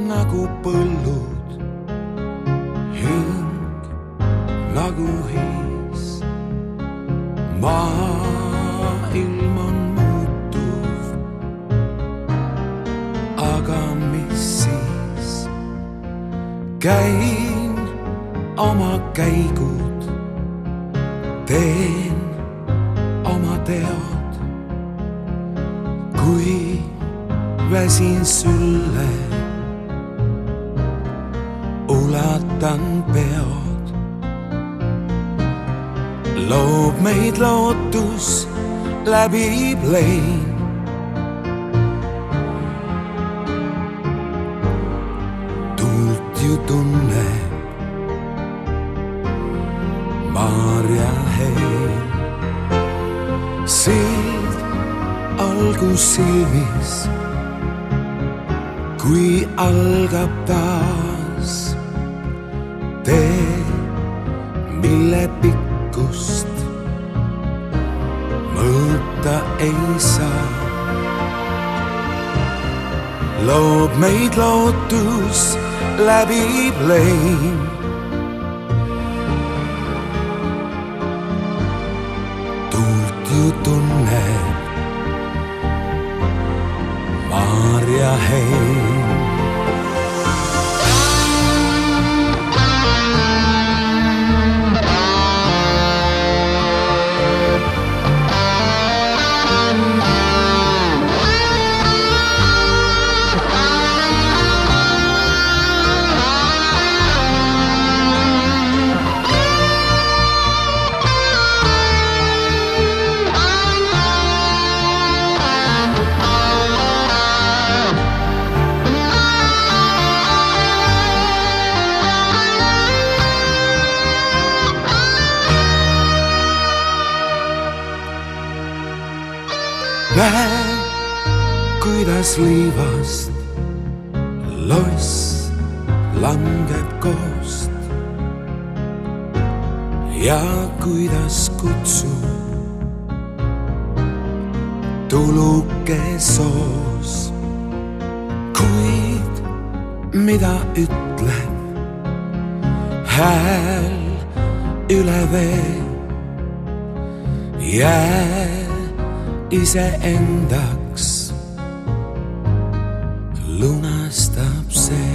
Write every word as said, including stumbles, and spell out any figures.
nagu põllud, hing nagu hiis. Maailm on muutuv, aga mis siis? Käin oma käigud, teen oma teod. Kui väsin sulle, ulatan peod. Loob meid lootus läbib lein. Tuld ju tunneb Maarja hein. Sild algus silmis, kui algab taas tee, mille pikkust mõõta ei saa. Loob meid lootus läbib lein. Tuld ju tunneb Maarja hein. Näen, kuidas liivast loss langeb koost ja kuidas kutsub tuluke soos. Kuid mida ütleb hääl üle vee? Jää iseendaks lunastab see.